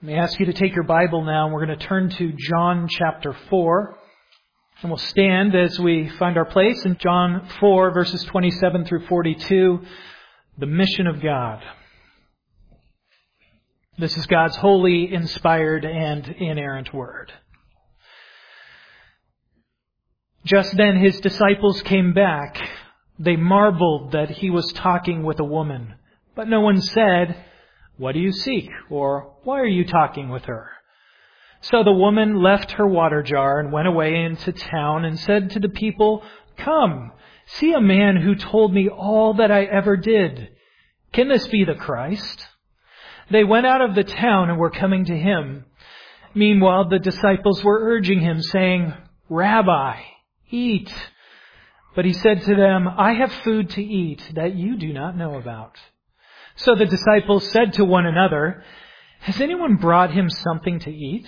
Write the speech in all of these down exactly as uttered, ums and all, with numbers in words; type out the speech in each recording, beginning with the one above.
Let me ask you to take your Bible now, and we're going to turn to John chapter four. And we'll stand as we find our place in John four, verses twenty-seven through forty-two, the mission of God. This is God's holy, inspired, and inerrant word. Just then his disciples came back. They marveled that he was talking with a woman. But no one said, "What do you seek?" or "Why are you talking with her?" So the woman left her water jar and went away into town and said to the people, "Come, see a man who told me all that I ever did. Can this be the Christ?" They went out of the town and were coming to him. Meanwhile, the disciples were urging him, saying, "Rabbi, eat." But he said to them, "I have food to eat that you do not know about." So the disciples said to one another, "Has anyone brought him something to eat?"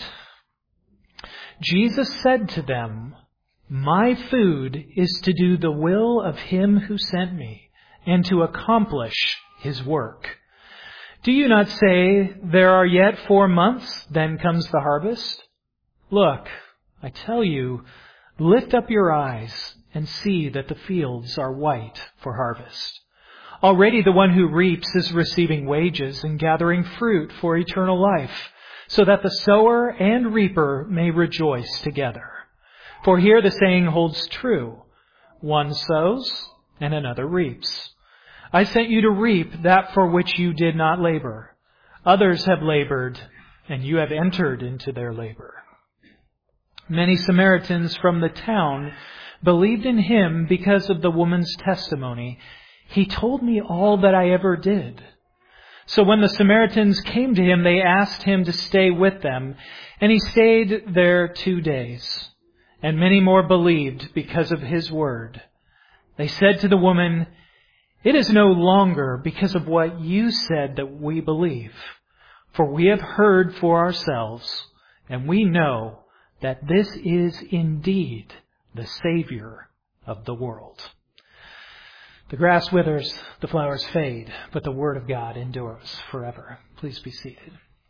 Jesus said to them, "My food is to do the will of him who sent me and to accomplish his work. Do you not say, 'There are yet four months, then comes the harvest'? Look, I tell you, lift up your eyes and see that the fields are white for harvest. Already the one who reaps is receiving wages and gathering fruit for eternal life, so that the sower and reaper may rejoice together. For here the saying holds true, one sows and another reaps. I sent you to reap that for which you did not labor. Others have labored, and you have entered into their labor." Many Samaritans from the town believed in him because of the woman's testimony. "He told me all that I ever did." So when the Samaritans came to him, they asked him to stay with them, and he stayed there two days. And many more believed because of his word. They said to the woman, "It is no longer because of what you said that we believe, for we have heard for ourselves, and we know that this is indeed the Savior of the world." The grass withers, the flowers fade, but the word of God endures forever. Please be seated.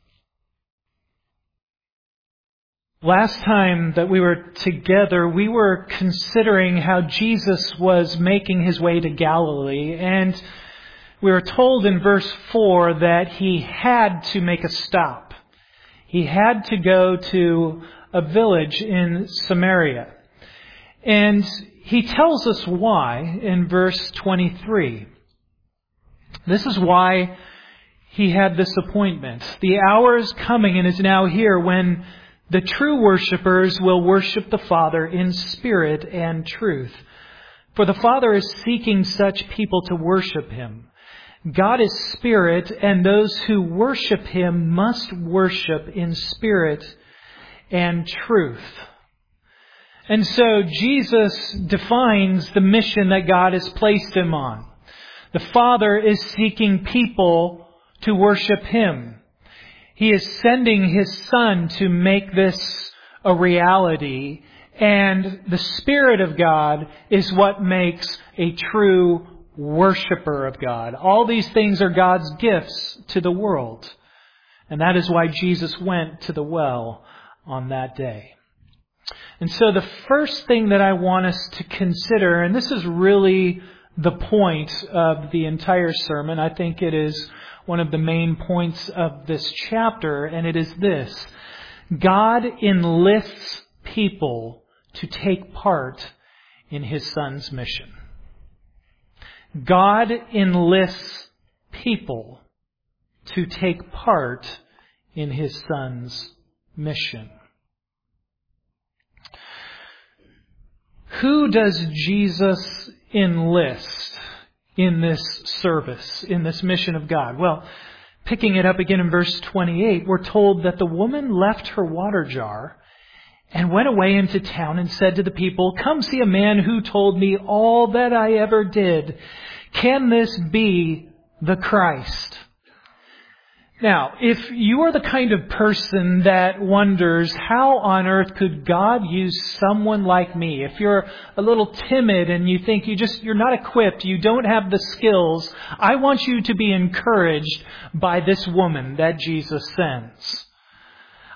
Last time that we were together, we were considering how Jesus was making his way to Galilee, and we were told in verse four that he had to make a stop. He had to go to a village in Samaria. And he tells us why in verse twenty-three. This is why he had this appointment. "The hour is coming and is now here when the true worshipers will worship the Father in spirit and truth. For the Father is seeking such people to worship him. God is spirit, and those who worship him must worship in spirit and truth." And so Jesus defines the mission that God has placed him on. The Father is seeking people to worship him. He is sending his Son to make this a reality. And the Spirit of God is what makes a true worshiper of God. All these things are God's gifts to the world. And that is why Jesus went to the well on that day. And so the first thing that I want us to consider, and this is really the point of the entire sermon, I think it is one of the main points of this chapter, and it is this: God enlists people to take part in his Son's mission. God enlists people to take part in his Son's mission. Who does Jesus enlist in this service, in this mission of God? Well, picking it up again in verse twenty-eight, we're told that the woman left her water jar and went away into town and said to the people, "Come see a man who told me all that I ever did. Can this be the Christ?" Now, if you are the kind of person that wonders, how on earth could God use someone like me? If you're a little timid and you think you just, you're not equipped, you don't have the skills, I want you to be encouraged by this woman that Jesus sends.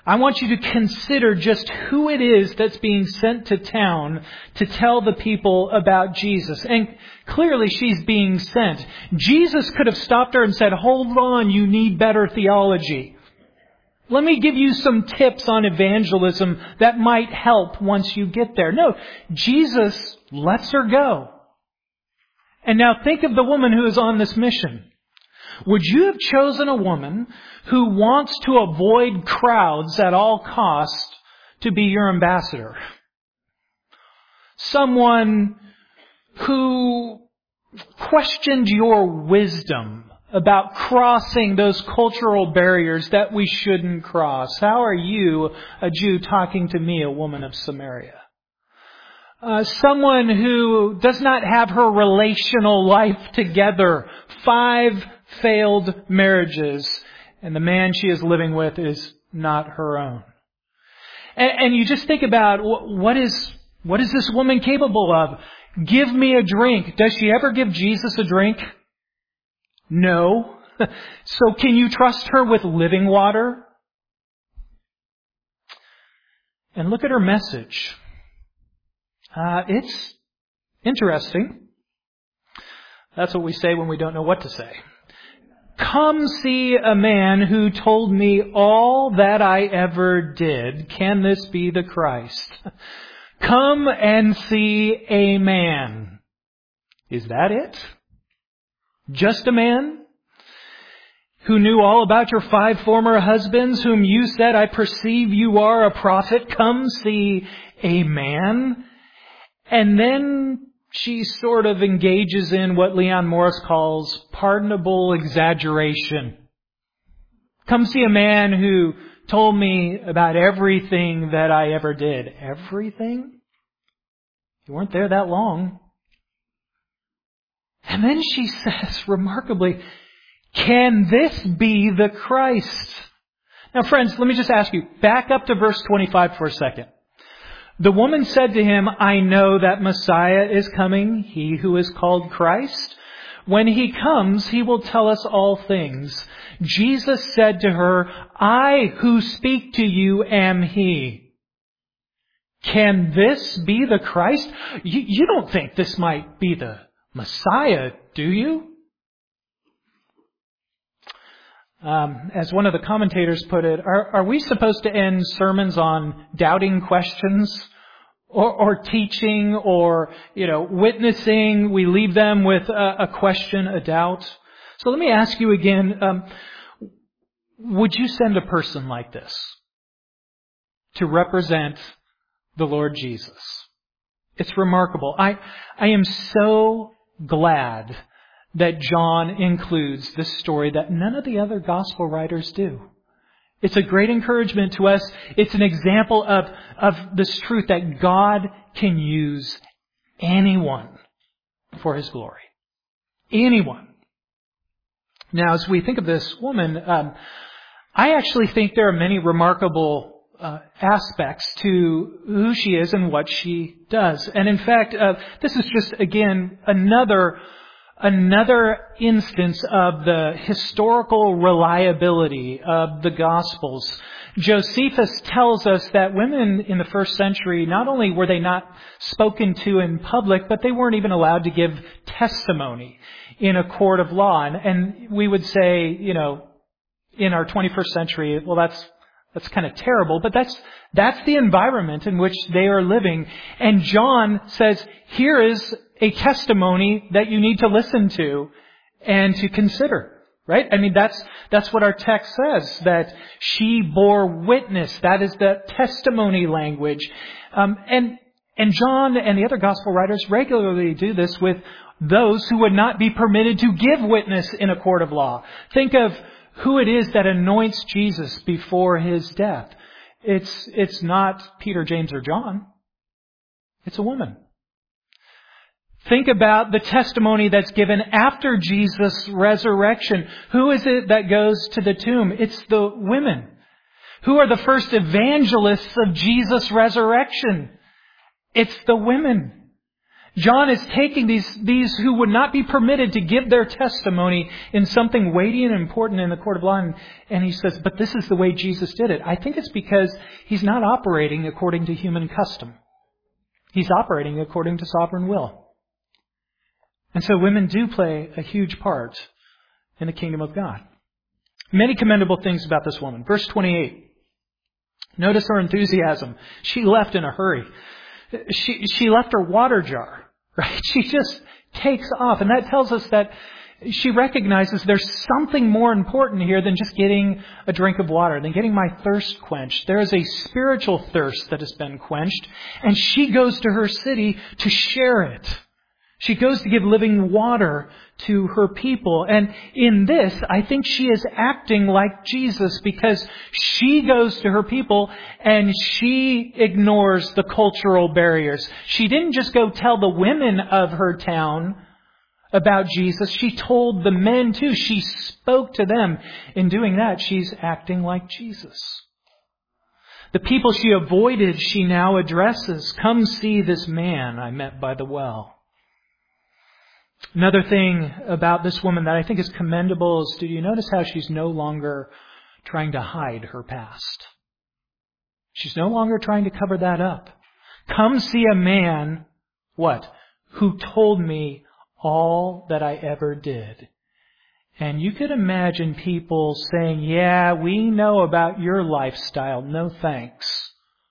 I want you to consider just who it is that's being sent to town to tell the people about Jesus. And clearly she's being sent. Jesus could have stopped her and said, hold on, you need better theology. Let me give you some tips on evangelism that might help once you get there. No, Jesus lets her go. And now think of the woman who is on this mission. Would you have chosen a woman who wants to avoid crowds at all costs to be your ambassador? Someone who questioned your wisdom about crossing those cultural barriers that we shouldn't cross. How are you, a Jew, talking to me, a woman of Samaria? Uh, someone who does not have her relational life together. Five failed marriages, and the man she is living with is not her own. And, and you just think about what is what is this woman capable of? Give me a drink. Does she ever give Jesus a drink? No. So can you trust her with living water? And look at her message. Uh, it's interesting. That's what we say when we don't know what to say. Come see a man who told me all that I ever did. Can this be the Christ? Come and see a man. Is that it? Just a man? Who knew all about your five former husbands, whom you said, I perceive you are a prophet. Come see a man. And then she sort of engages in what Leon Morris calls pardonable exaggeration. Come see a man who told me about everything that I ever did. Everything? You weren't there that long. And then she says, remarkably, can this be the Christ? Now, friends, let me just ask you, back up to verse twenty-five for a second. The woman said to him, I know that Messiah is coming, he who is called Christ. When he comes, he will tell us all things. Jesus said to her, I who speak to you am he. Can this be the Christ? You, you don't think this might be the Messiah, do you? Um, as one of the commentators put it, are, are we supposed to end sermons on doubting questions or, or teaching or, you know, witnessing? We leave them with a, a question, a doubt. So let me ask you again, um, would you send a person like this to represent the Lord Jesus? It's remarkable. I, I am so glad that John includes this story that none of the other gospel writers do. It's a great encouragement to us. It's an example of, of this truth that God can use anyone for His glory. Anyone. Now, as we think of this woman, um, I actually think there are many remarkable uh, aspects to who she is and what she does. And in fact, uh, this is just, again, another Another instance of the historical reliability of the Gospels. Josephus tells us that women in the first century, not only were they not spoken to in public, but they weren't even allowed to give testimony in a court of law. And, and we would say, you know, in our twenty-first century, well, that's that's kind of terrible, but that's that's the environment in which they are living. And John says, here is a testimony that you need to listen to and to consider, right? I mean, that's, that's what our text says, that she bore witness. That is the testimony language. Um, and, and John and the other gospel writers regularly do this with those who would not be permitted to give witness in a court of law. Think of who it is that anoints Jesus before His death. It's, it's not Peter, James, or John. It's a woman. Think about the testimony that's given after Jesus' resurrection. Who is it that goes to the tomb? It's the women. Who are the first evangelists of Jesus' resurrection? It's the women. John is taking these, these who would not be permitted to give their testimony in something weighty and important in the court of law, and, and he says, but this is the way Jesus did it. I think it's because he's not operating according to human custom. He's operating according to sovereign will. And so women do play a huge part in the kingdom of God. Many commendable things about this woman. Verse twenty-eight. Notice her enthusiasm. She left in a hurry. She, she left her water jar, right? She just takes off. And that tells us that she recognizes there's something more important here than just getting a drink of water, than getting my thirst quenched. There is a spiritual thirst that has been quenched, and she goes to her city to share it. She goes to give living water to her people. And in this, I think she is acting like Jesus, because she goes to her people and she ignores the cultural barriers. She didn't just go tell the women of her town about Jesus. She told the men too. She spoke to them. In doing that, she's acting like Jesus. The people she avoided, she now addresses. Come see this man I met by the well. Another thing about this woman that I think is commendable is, do you notice how she's no longer trying to hide her past? She's no longer trying to cover that up. Come see a man, what? Who told me all that I ever did. And you could imagine people saying, yeah, we know about your lifestyle. No thanks.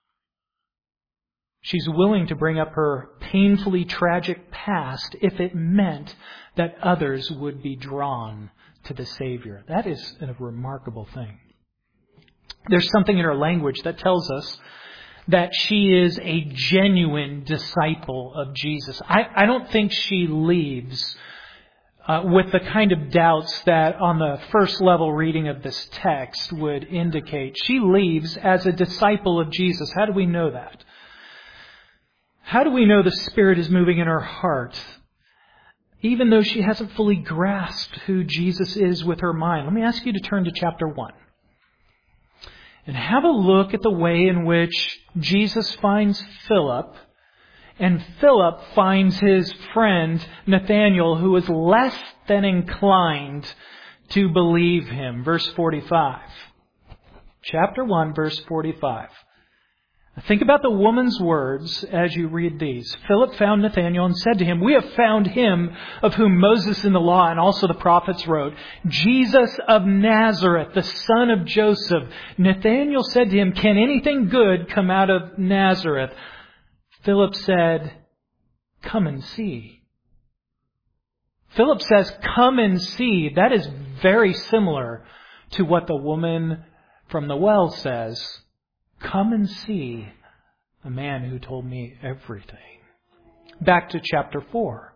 She's willing to bring up her painfully tragic past if it meant that others would be drawn to the Savior. That is a remarkable thing. There's something in her language that tells us that she is a genuine disciple of Jesus. I, I don't think she leaves uh, with the kind of doubts that on the first level reading of this text would indicate. She leaves as a disciple of Jesus. How do we know that? How do we know the Spirit is moving in her heart, even though she hasn't fully grasped who Jesus is with her mind? Let me ask you to turn to chapter one and have a look at the way in which Jesus finds Philip, and Philip finds his friend Nathanael, who is less than inclined to believe him. Verse forty-five. Chapter one, verse forty-five. Think about the woman's words as you read these. Philip found Nathanael and said to him, we have found him of whom Moses in the law and also the prophets wrote, Jesus of Nazareth, the son of Joseph. Nathanael said to him, can anything good come out of Nazareth? Philip said, come and see. Philip says, come and see. That is very similar to what the woman from the well says. Come and see a man who told me everything. Back to chapter four.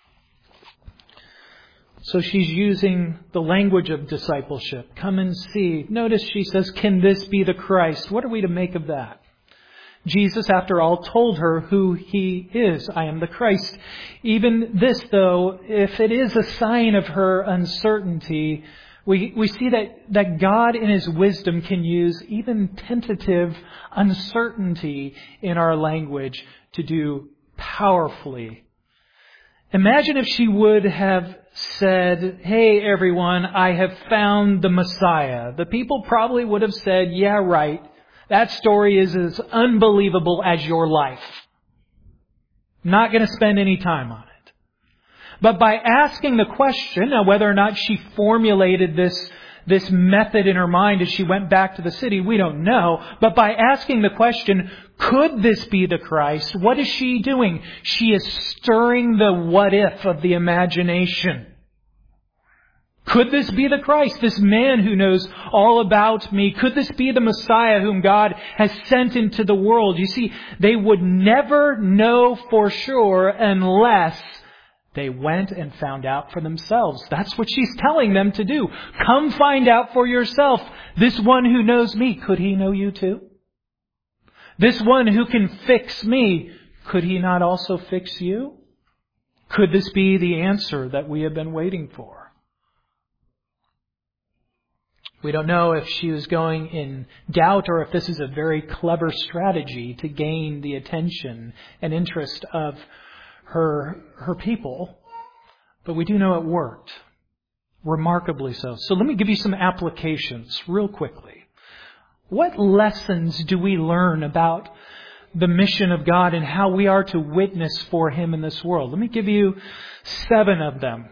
So she's using the language of discipleship. Come and see. Notice she says, can this be the Christ? What are we to make of that? Jesus, after all, told her who He is. I am the Christ. Even this, though, if it is a sign of her uncertainty, We we see that, that God in His wisdom can use even tentative uncertainty in our language to do powerfully. Imagine if she would have said, hey everyone, I have found the Messiah. The people probably would have said, yeah, right. That story is as unbelievable as your life. Not going to spend any time on it. But by asking the question, now whether or not she formulated this, this method in her mind as she went back to the city, we don't know. But by asking the question, could this be the Christ? What is she doing? She is stirring the what if of the imagination. Could this be the Christ, this man who knows all about me? Could this be the Messiah whom God has sent into the world? You see, they would never know for sure unless they went and found out for themselves. That's what she's telling them to do. Come find out for yourself. This one who knows me, could he know you too? This one who can fix me, could he not also fix you? Could this be the answer that we have been waiting for? We don't know if she was going in doubt or if this is a very clever strategy to gain the attention and interest of her, her people, but we do know it worked. Remarkably so. So let me give you some applications real quickly. What lessons do we learn about the mission of God and how we are to witness for Him in this world? Let me give you seven of them.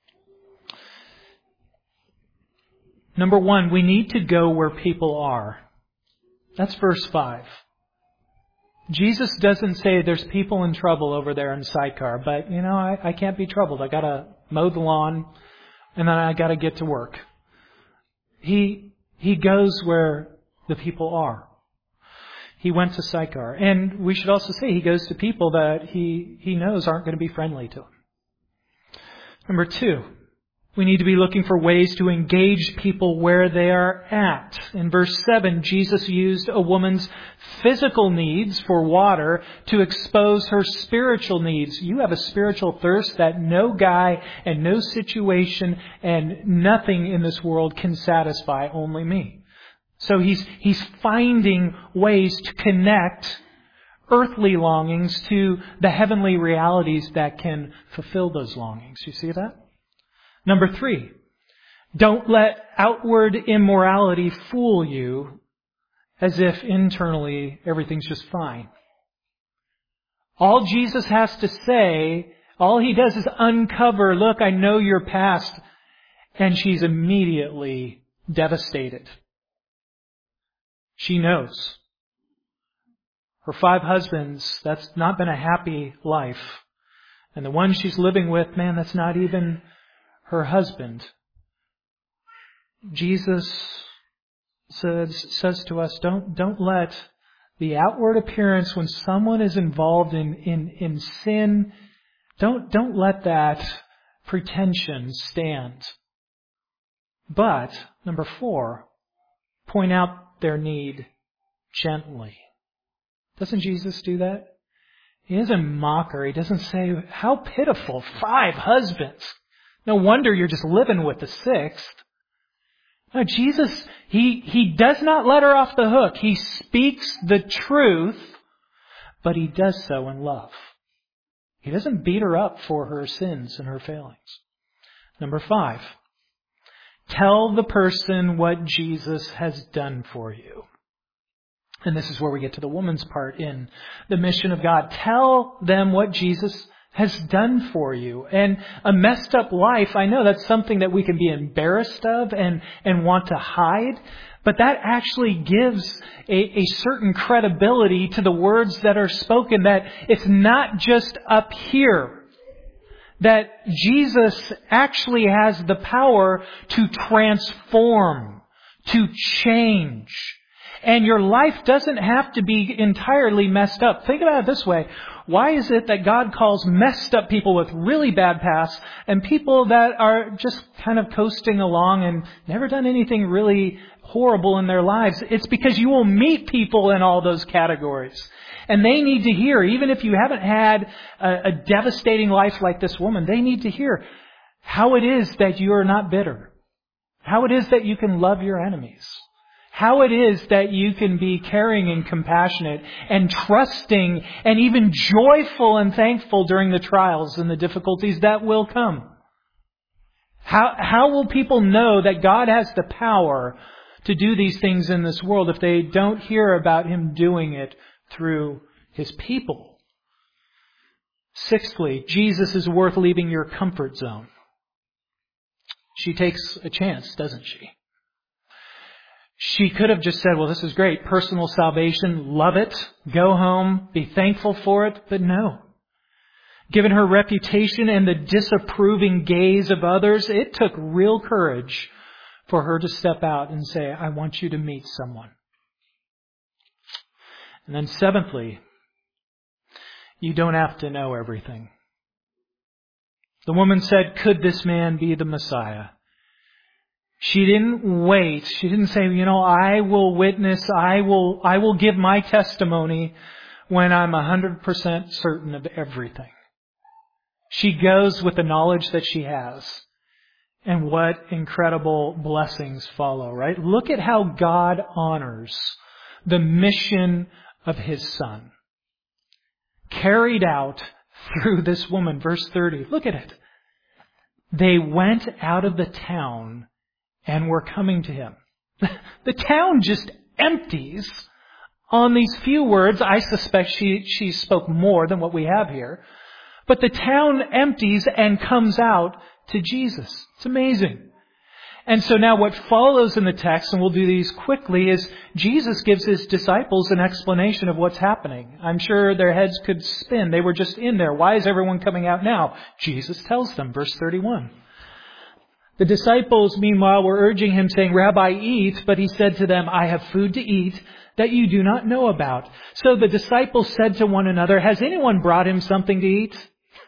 Number one, we need to go where people are. That's verse five. Jesus doesn't say there's people in trouble over there in Sychar, but you know, I, I can't be troubled. I gotta mow the lawn and then I gotta get to work. He, he goes where the people are. He went to Sychar. And we should also say he goes to people that he, he knows aren't going to be friendly to him. Number two, we need to be looking for ways to engage people where they are at. In verse seven, Jesus used a woman's physical needs for water to expose her spiritual needs. You have a spiritual thirst that no guy and no situation and nothing in this world can satisfy, only me. So he's, he's finding ways to connect earthly longings to the heavenly realities that can fulfill those longings. You see that? Number three, don't let outward immorality fool you as if internally everything's just fine. All Jesus has to say, all He does is uncover, look, I know your past, and she's immediately devastated. She knows. Her five husbands, that's not been a happy life. And the one she's living with, man, that's not even her husband. Jesus says, says to us, don't, don't let the outward appearance when someone is involved in, in, in sin, don't, don't let that pretension stand. But, number four, point out their need gently. Doesn't Jesus do that? He doesn't mock her. He doesn't say, how pitiful, five husbands. No wonder you're just living with the sixth. No, Jesus, he, he does not let her off the hook. He speaks the truth, but He does so in love. He doesn't beat her up for her sins and her failings. Number five, tell the person what Jesus has done for you. And this is where we get to the woman's part in the mission of God. Tell them what Jesus has done for you. And a messed up life, I know that's something that we can be embarrassed of and, and want to hide. But that actually gives a, a certain credibility to the words that are spoken, that it's not just up here. That Jesus actually has the power to transform, to change. And your life doesn't have to be entirely messed up. Think about it this way. Why is it that God calls messed up people with really bad pasts and people that are just kind of coasting along and never done anything really horrible in their lives? It's because you will meet people in all those categories. And they need to hear, even if you haven't had a, a devastating life like this woman, they need to hear how it is that you are not bitter. How it is that you can love your enemies. How it is that you can be caring and compassionate and trusting and even joyful and thankful during the trials and the difficulties that will come. How, how will people know that God has the power to do these things in this world if they don't hear about Him doing it through His people? Sixthly, Jesus is worth leaving your comfort zone. She takes a chance, doesn't she? She could have just said, well, this is great, personal salvation, love it, go home, be thankful for it, but no. Given her reputation and the disapproving gaze of others, it took real courage for her to step out and say, I want you to meet someone. And then seventhly, you don't have to know everything. The woman said, could this man be the Messiah? She didn't wait. She didn't say, you know, I will witness, I will, I will give my testimony when I'm one hundred percent certain of everything. She goes with the knowledge that she has. And what incredible blessings follow, right? Look at how God honors the mission of His Son. Carried out through this woman. Verse thirty. Look at it. They went out of the town and were coming to him. The town just empties on these few words. I suspect she, she spoke more than what we have here. But the town empties and comes out to Jesus. It's amazing. And so now what follows in the text, and we'll do these quickly, is Jesus gives his disciples an explanation of what's happening. I'm sure their heads could spin. They were just in there. Why is everyone coming out now? Jesus tells them, verse thirty-one. The disciples, meanwhile, were urging him, saying, Rabbi, eat. But he said to them, I have food to eat that you do not know about. So the disciples said to one another, has anyone brought him something to eat?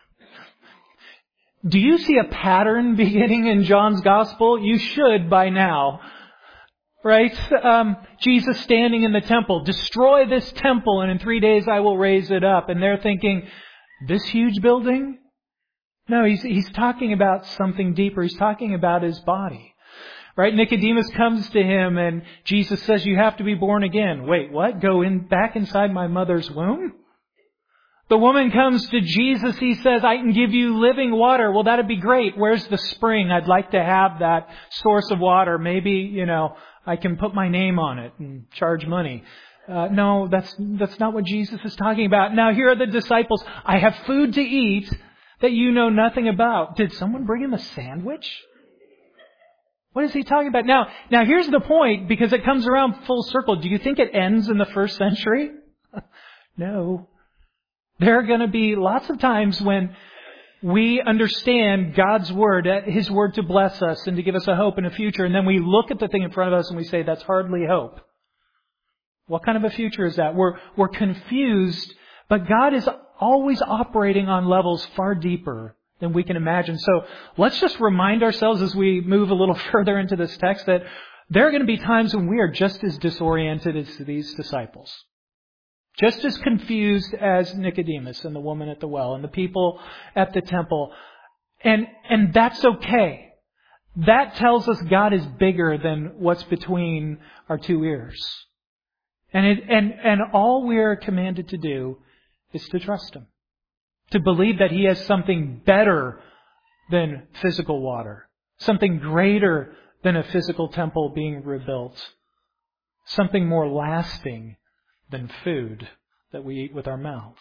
Do you see a pattern beginning in John's Gospel? You should by now. Right? Um, Jesus standing in the temple. Destroy this temple and in three days I will raise it up. And they're thinking, this huge building? No, he's, he's talking about something deeper. He's talking about his body. Right? Nicodemus comes to him and Jesus says, you have to be born again. Wait, what? Go in back inside my mother's womb? The woman comes to Jesus. He says, I can give you living water. Well, that'd be great. Where's the spring? I'd like to have that source of water. Maybe, you know, I can put my name on it and charge money. Uh, no, that's, that's not what Jesus is talking about. Now, here are the disciples. I have food to eat that you know nothing about. Did someone bring him a sandwich? What is he talking about? Now, now here's the point, because it comes around full circle. Do you think it ends in the first century? No. There are going to be lots of times when we understand God's Word, His Word to bless us and to give us a hope and a future, and then we look at the thing in front of us and we say, that's hardly hope. What kind of a future is that? We're, we're confused, but God is always operating on levels far deeper than we can imagine. So let's just remind ourselves as we move a little further into this text that there are going to be times when we are just as disoriented as these disciples. Just as confused as Nicodemus and the woman at the well and the people at the temple. And, and that's okay. That tells us God is bigger than what's between our two ears. And it, and, and all we are commanded to do is to trust Him. To believe that He has something better than physical water. Something greater than a physical temple being rebuilt. Something more lasting than food that we eat with our mouths.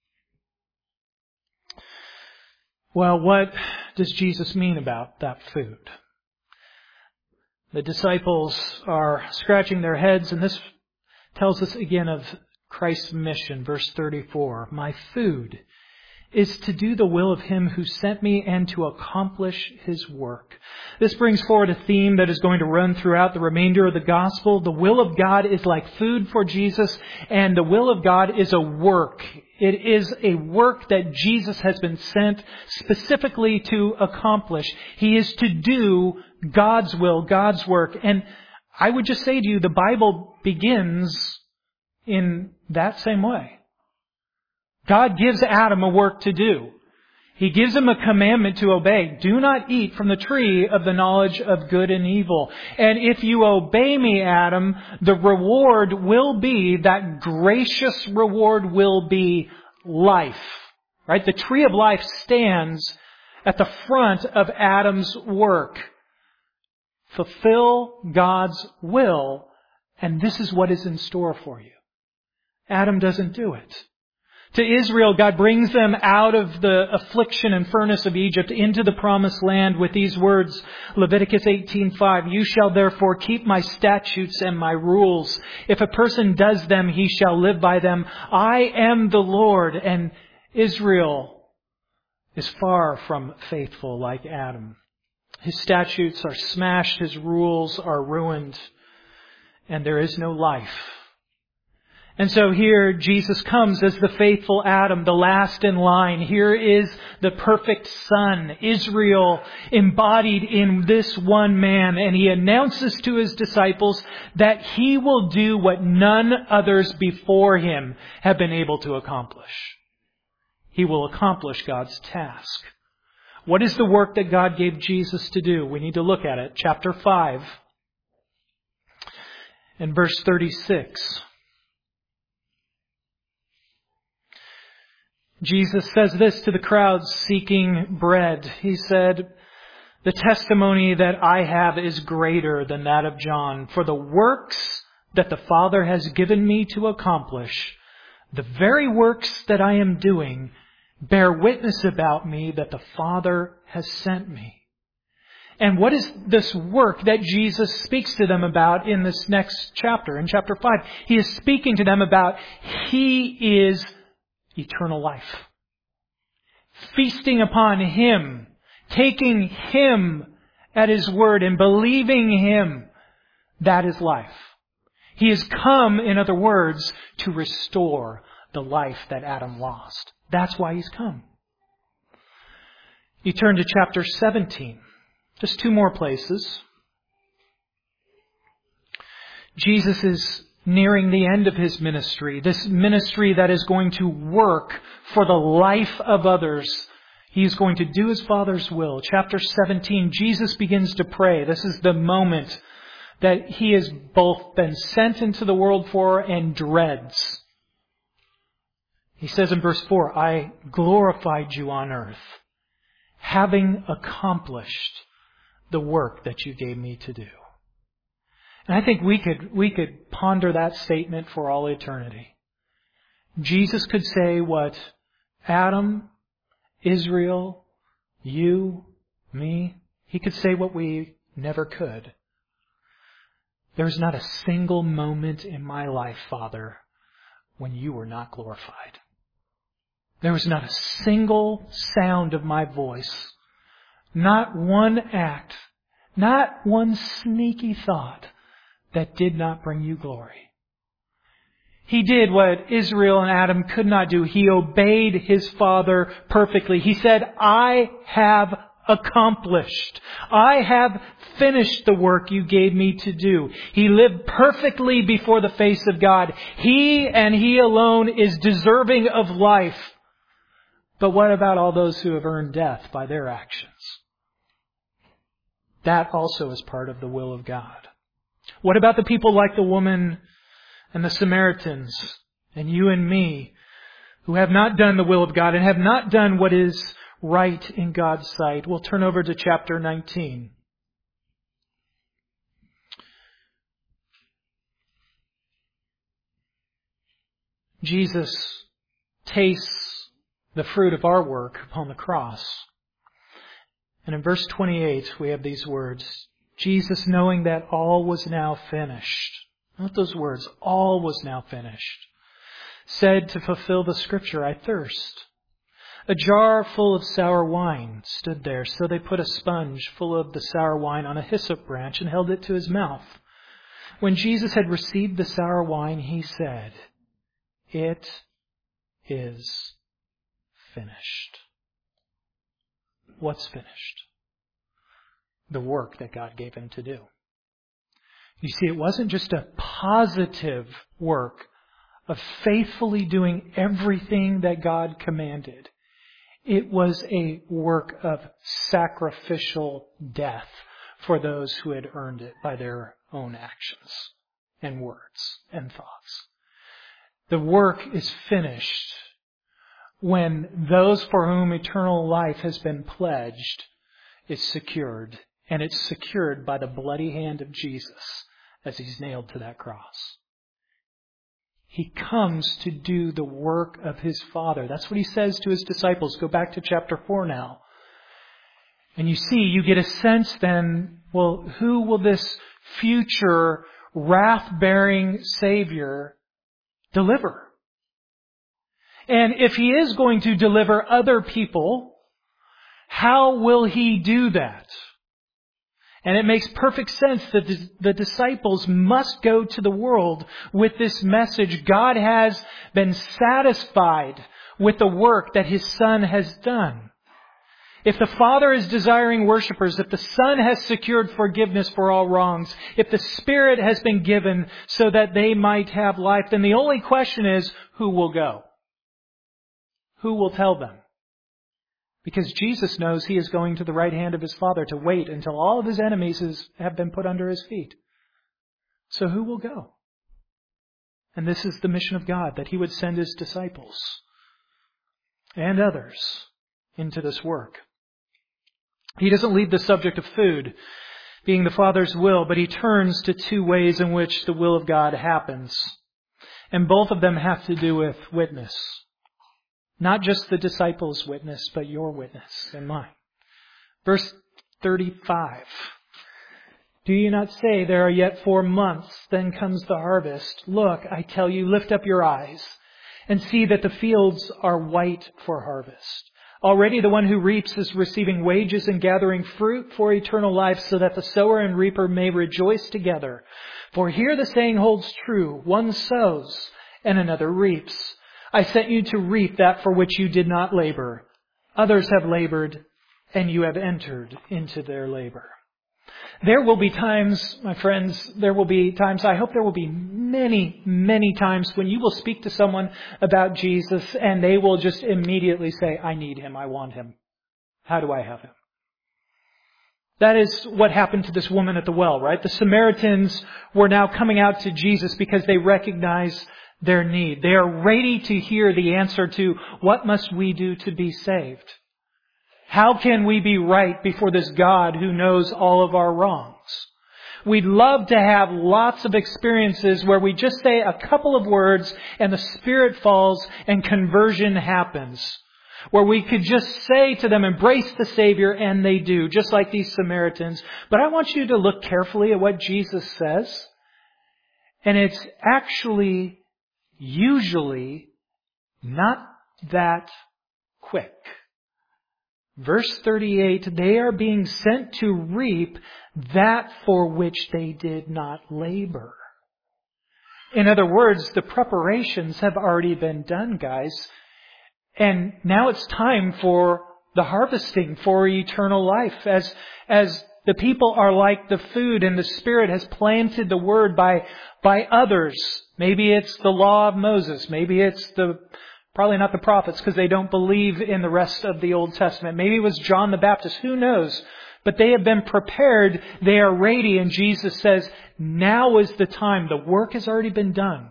Well, what does Jesus mean about that food? The disciples are scratching their heads, and this tells us again of Christ's mission, verse thirty-four. My food is to do the will of Him who sent me and to accomplish His work. This brings forward a theme that is going to run throughout the remainder of the gospel. The will of God is like food for Jesus, and the will of God is a work. It is a work that Jesus has been sent specifically to accomplish. He is to do God's will, God's work. And I would just say to you, the Bible begins in that same way. God gives Adam a work to do. He gives him a commandment to obey. Do not eat from the tree of the knowledge of good and evil. And if you obey me, Adam, the reward will be, that gracious reward will be life. Right? The tree of life stands at the front of Adam's work. Fulfill God's will, and this is what is in store for you. Adam doesn't do it. To Israel, God brings them out of the affliction and furnace of Egypt into the promised land with these words, Leviticus eighteen five, you shall therefore keep my statutes and my rules. If a person does them, he shall live by them. I am the Lord. And Israel is far from faithful like Adam. His statutes are smashed, his rules are ruined, and there is no life. And so here Jesus comes as the faithful Adam, the last in line. Here is the perfect Son, Israel, embodied in this one man. And He announces to His disciples that He will do what none others before Him have been able to accomplish. He will accomplish God's task. What is the work that God gave Jesus to do? We need to look at it. Chapter five and verse thirty-six. Jesus says this to the crowds seeking bread. He said, "The testimony that I have is greater than that of John. For the works that the Father has given me to accomplish, the very works that I am doing, bear witness about me that the Father has sent me." And what is this work that Jesus speaks to them about in this next chapter, in chapter five? He is speaking to them about He is eternal life. Feasting upon Him, taking Him at His word and believing Him, that is life. He has come, in other words, to restore the life that Adam lost. That's why He's come. You turn to chapter seventeen. Just two more places. Jesus is nearing the end of His ministry. This ministry that is going to work for the life of others. He is going to do His Father's will. Chapter seventeen, Jesus begins to pray. This is the moment that He has both been sent into the world for and dreads. He says in verse four, "I glorified you on earth, having accomplished the work that you gave me to do." And I think we could, we could ponder that statement for all eternity. Jesus could say what Adam, Israel, you, me, He could say what we never could. "There's not a single moment in my life, Father, when you were not glorified. There was not a single sound of my voice, not one act, not one sneaky thought that did not bring you glory." He did what Israel and Adam could not do. He obeyed his Father perfectly. He said, "I have accomplished. I have finished the work you gave me to do." He lived perfectly before the face of God. He and He alone is deserving of life. But what about all those who have earned death by their actions? That also is part of the will of God. What about the people like the woman and the Samaritans and you and me who have not done the will of God and have not done what is right in God's sight? We'll turn over to chapter nineteen. Jesus tastes the fruit of our work upon the cross. And in verse twenty-eight, we have these words, "Jesus, knowing that all was now finished," not those words, all was now finished, "said to fulfill the scripture, I thirst." A jar full of sour wine stood there, so they put a sponge full of the sour wine on a hyssop branch and held it to His mouth. When Jesus had received the sour wine, He said, "It is finished." What's finished? The work that God gave Him to do. You see, it wasn't just a positive work of faithfully doing everything that God commanded. It was a work of sacrificial death for those who had earned it by their own actions and words and thoughts. The work is finished when those for whom eternal life has been pledged is secured. And it's secured by the bloody hand of Jesus as He's nailed to that cross. He comes to do the work of His Father. That's what He says to His disciples. Go back to chapter four now. And you see, you get a sense then, well, who will this future wrath-bearing Savior deliver? And if He is going to deliver other people, how will He do that? And it makes perfect sense that the disciples must go to the world with this message. God has been satisfied with the work that His Son has done. If the Father is desiring worshipers, if the Son has secured forgiveness for all wrongs, if the Spirit has been given so that they might have life, then the only question is, who will go? Who will tell them? Because Jesus knows He is going to the right hand of His Father to wait until all of His enemies have been put under His feet. So who will go? And this is the mission of God, that He would send His disciples. and others into this work. He doesn't leave the subject of food being the Father's will, but he turns to two ways in which the will of God happens. And both of them have to do with witness. Not just the disciples' witness, but your witness and mine. Verse thirty-five. Do you not say, there are yet four months, then comes the harvest? Look, I tell you, lift up your eyes and see that the fields are white for harvest. Already the one who reaps is receiving wages and gathering fruit for eternal life, so that the sower and reaper may rejoice together. For here the saying holds true, one sows and another reaps. I sent you to reap that for which you did not labor. Others have labored, and you have entered into their labor. There will be times, my friends, there will be times, I hope there will be many, many times when you will speak to someone about Jesus and they will just immediately say, I need him, I want him. How do I have him? That is what happened to this woman at the well, right? The Samaritans were now coming out to Jesus because they recognize their need. They are ready to hear the answer to, what must we do to be saved? How can we be right before this God who knows all of our wrongs? We'd love to have lots of experiences where we just say a couple of words and the Spirit falls and conversion happens. Where we could just say to them, embrace the Savior, and they do, just like these Samaritans. But I want you to look carefully at what Jesus says. And it's actually, usually, not that quick. Verse thirty-eight, they are being sent to reap that for which they did not labor. In other words, the preparations have already been done, guys. And now it's time for the harvesting, for eternal life. As, as the people are like the food and the Spirit has planted the Word by, by others. Maybe it's the law of Moses. Maybe it's the Probably not the prophets because they don't believe in the rest of the Old Testament. Maybe it was John the Baptist. Who knows? But they have been prepared. They are ready. And Jesus says, now is the time. The work has already been done.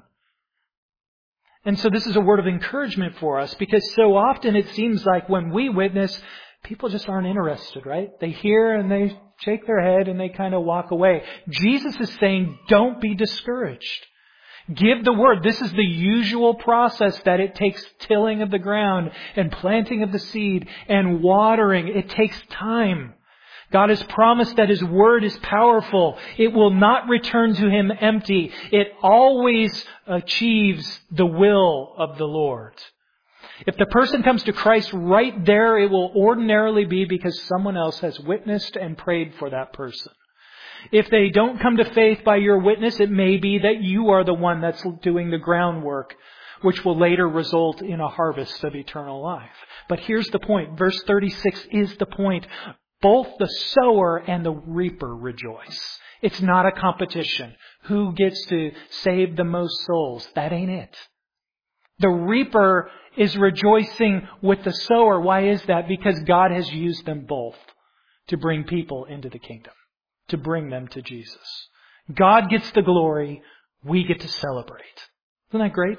And so this is a word of encouragement for us because so often it seems like when we witness, people just aren't interested, right? They hear and they shake their head and they kind of walk away. Jesus is saying, don't be discouraged. Give the word. This is the usual process that it takes tilling of the ground and planting of the seed and watering. It takes time. God has promised that His word is powerful. It will not return to Him empty. It always achieves the will of the Lord. If the person comes to Christ right there, it will ordinarily be because someone else has witnessed and prayed for that person. If they don't come to faith by your witness, it may be that you are the one that's doing the groundwork, which will later result in a harvest of eternal life. But here's the point. Verse thirty-six is the point. Both the sower and the reaper rejoice. It's not a competition. Who gets to save the most souls? That ain't it. The reaper is rejoicing with the sower. Why is that? Because God has used them both to bring people into the kingdom. To bring them to Jesus. God gets the glory. We get to celebrate. Isn't that great?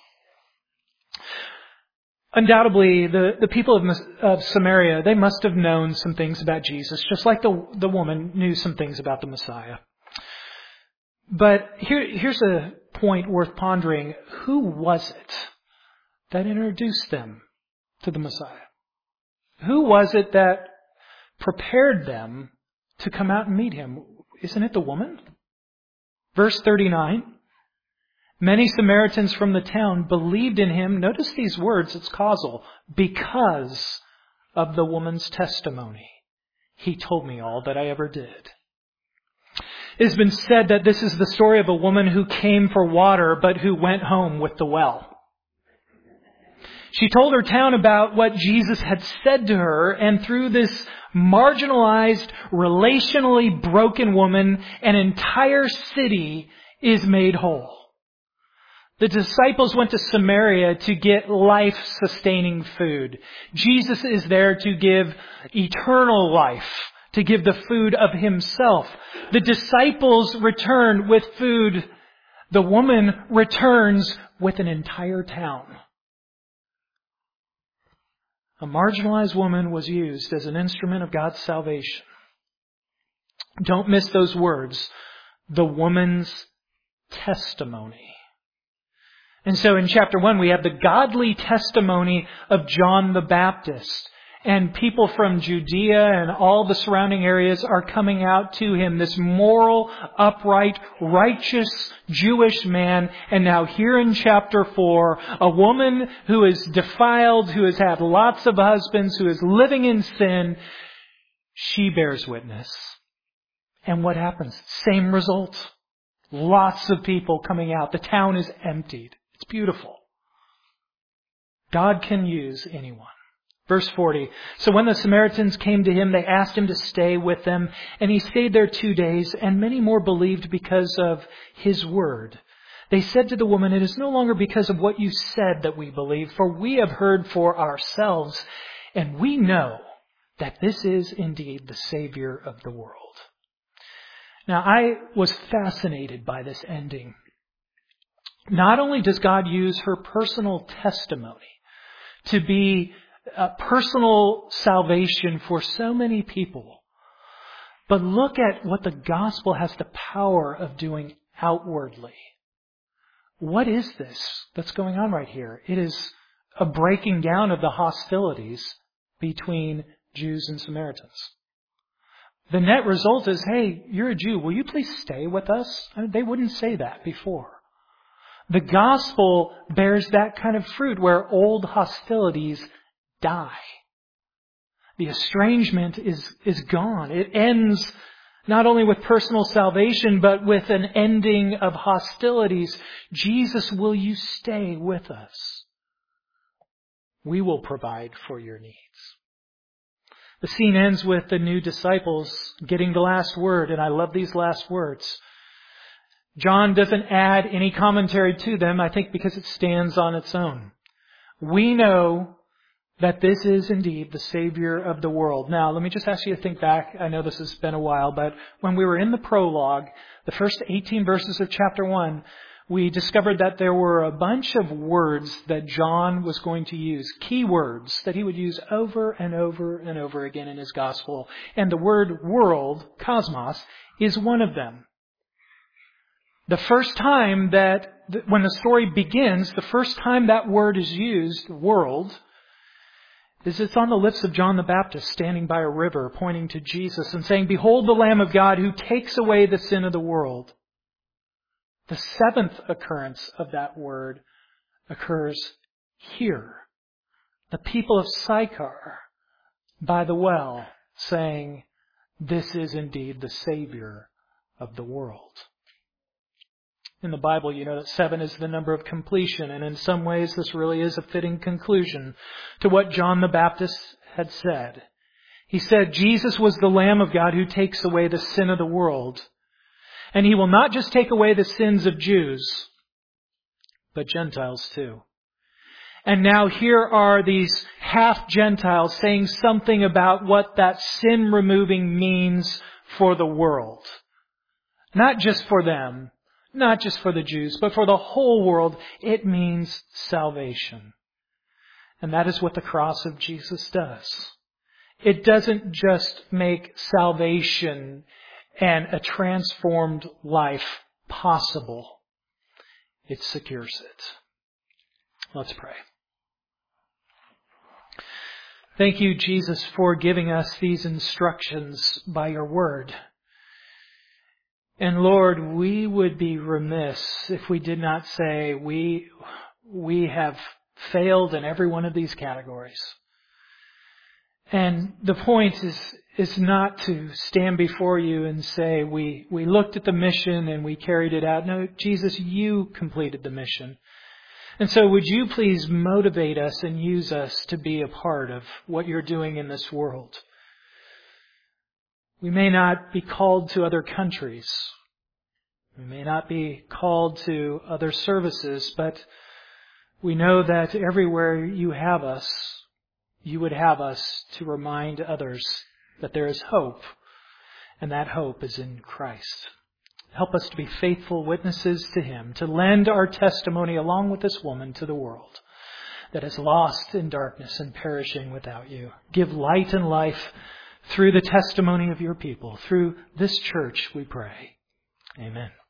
Undoubtedly, the, the people of, of Samaria, they must have known some things about Jesus, just like the, the woman knew some things about the Messiah. But here, here's a point worth pondering. Who was it that introduced them to the Messiah? Who was it that prepared them to come out and meet Him? Isn't it the woman? Verse thirty-nine. Many Samaritans from the town believed in Him. Notice these words, it's causal. Because of the woman's testimony. He told me all that I ever did. It has been said that this is the story of a woman who came for water, but who went home with the well. She told her town about what Jesus had said to her, and through this marginalized, relationally broken woman, an entire city is made whole. The disciples went to Samaria to get life-sustaining food. Jesus is there to give eternal life, to give the food of Himself. The disciples return with food. The woman returns with an entire town. A marginalized woman was used as an instrument of God's salvation. Don't miss those words. The woman's testimony. And so in chapter one, we have the godly testimony of John the Baptist. And people from Judea and all the surrounding areas are coming out to him, this moral, upright, righteous Jewish man. And now here in chapter four, a woman who is defiled, who has had lots of husbands, who is living in sin, she bears witness. And what happens? Same result. Lots of people coming out. The town is emptied. It's beautiful. God can use anyone. Verse forty, so when the Samaritans came to him, they asked him to stay with them, and he stayed there two days, and many more believed because of his word. They said to the woman, it is no longer because of what you said that we believe, for we have heard for ourselves, and we know that this is indeed the Savior of the world. Now, I was fascinated by this ending. Not only does God use her personal testimony to be a personal salvation for so many people, but look at what the gospel has the power of doing outwardly. What is this that's going on right here? It is a breaking down of the hostilities between Jews and Samaritans. The net result is, hey, you're a Jew. Will you please stay with us? I mean, they wouldn't say that before. The gospel bears that kind of fruit where old hostilities die. The estrangement is, is gone. It ends not only with personal salvation, but with an ending of hostilities. Jesus, will you stay with us? We will provide for your needs. The scene ends with the new disciples getting the last word, and I love these last words. John doesn't add any commentary to them, I think because it stands on its own. We know that this is indeed the Savior of the world. Now, let me just ask you to think back. I know this has been a while, but when we were in the prologue, the first eighteen verses of chapter one, we discovered that there were a bunch of words that John was going to use, key words that he would use over and over and over again in his gospel. And the word world, cosmos, is one of them. The first time that, when the story begins, the first time that word is used, world, is it's on the lips of John the Baptist standing by a river pointing to Jesus and saying, behold the Lamb of God who takes away the sin of the world. The seventh occurrence of that word occurs here. The people of Sychar by the well saying, this is indeed the Savior of the world. In the Bible, you know that seven is the number of completion, and in some ways this really is a fitting conclusion to what John the Baptist had said. He said, Jesus was the Lamb of God who takes away the sin of the world. And He will not just take away the sins of Jews, but Gentiles too. And now here are these half-Gentiles saying something about what that sin-removing means for the world. Not just for them, not just for the Jews, but for the whole world. It means salvation. And that is what the cross of Jesus does. It doesn't just make salvation and a transformed life possible. It secures it. Let's pray. Thank you, Jesus, for giving us these instructions by your word. And Lord, we would be remiss if we did not say we, we have failed in every one of these categories. And the point is, is not to stand before you and say we, we looked at the mission and we carried it out. No, Jesus, you completed the mission. And so would you please motivate us and use us to be a part of what you're doing in this world? We may not be called to other countries. We may not be called to other services, but we know that everywhere you have us, you would have us to remind others that there is hope, and that hope is in Christ. Help us to be faithful witnesses to Him, to lend our testimony along with this woman to the world. that is lost in darkness and perishing without you. Give light and life through the testimony of your people. Through this church, we pray. Amen.